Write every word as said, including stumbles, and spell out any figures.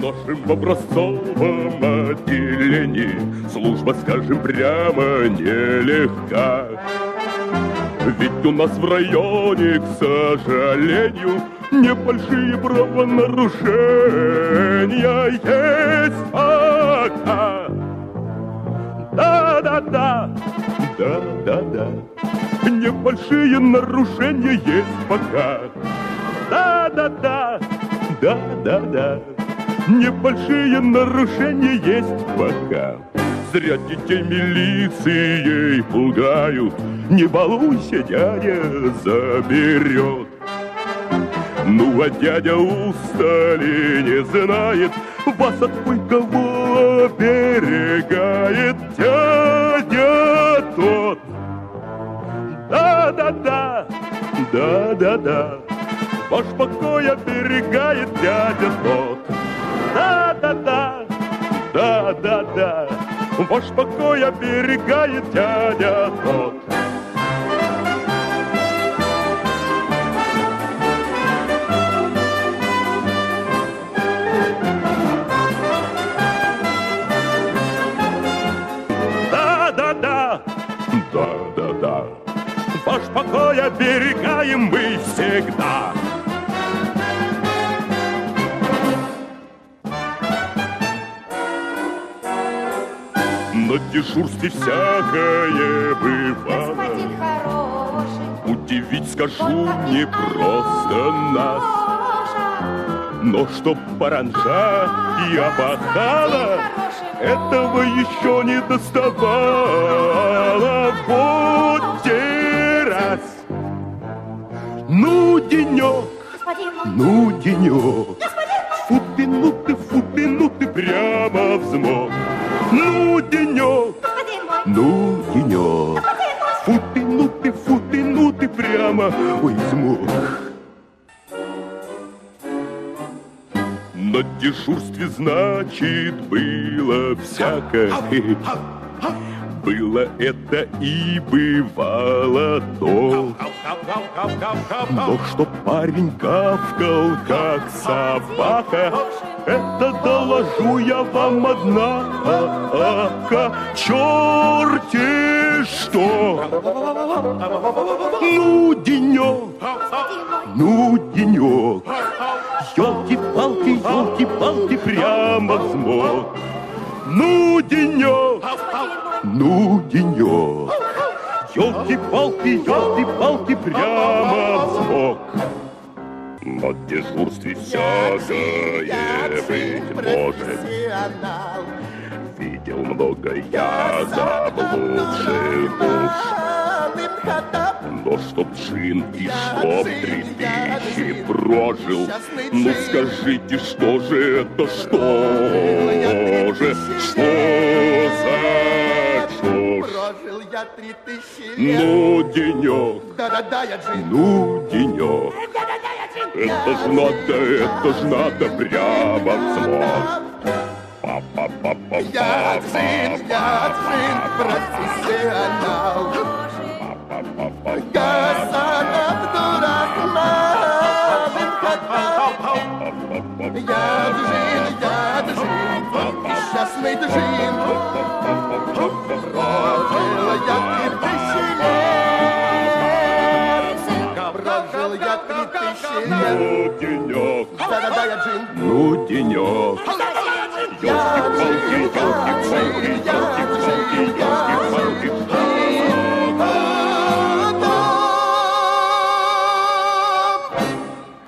нашем образцовом отделении служба, скажем прямо, нелегка. Ведь у нас в районе, к сожалению, небольшие правонарушения есть пока. Да-да-да, да-да-да, небольшие нарушения есть пока. Да-да-да, да-да-да, небольшие нарушения есть пока. Зря детей милицией пугают, не балуйся, дядя заберет. Ну, а дядя устали не знает, вас от кое-кого оберегает дядя тот. Да-да-да, да-да-да, ваш покой оберегает дядя тот. Да-да-да, да-да-да, ваш покой оберегает дядя тот. Да-да-да, да-да-да, ваш покой оберегаем мы всегда. На дежурстве всякое бывало. Господин хороший, удивить, скажу, не просто нас. Но чтоб паранжа и опахала, этого еще не доставало. Будьте раз. Ну, денек, ну, денек, фу-ты, ну-ты, фу-ты, ну-ты, прямо взмок. Ну, денек, ну, денек, фу-ты, ну-ты, фу-ты, ну-ты, прямо, ой, взмок. На дежурстве, значит, было всякое. Было это и бывало то. Но что парень гавкал, как собака, это доложу я вам, однако, черти что. Ну, денек, ну, денек, елки-палки, елки-палки, прямо взмок. Ну, денек, ну, денек, елки-палки, елки-палки, прямо взмок. На дежурстве всякое быть может. Видел много я заблудших душ. Но чтоб джин и чтоб три тысячи прожил, ну скажите, что же это, что же, что за чушь? Ну, денек, ну, денек, это ж надо, это ж надо прямо взмок. Я джин, я джин, профессионал. Гасан Абдурахман Бен Хаттаб. Я джин, я джин, несчастный джин. Прожил я три тысячи лет. Прожил я три тысячи лет. Ну, денек, Да-да-да, я джин. ну, денек, елки-палки, елки-палки, елки-палки, елки-палки.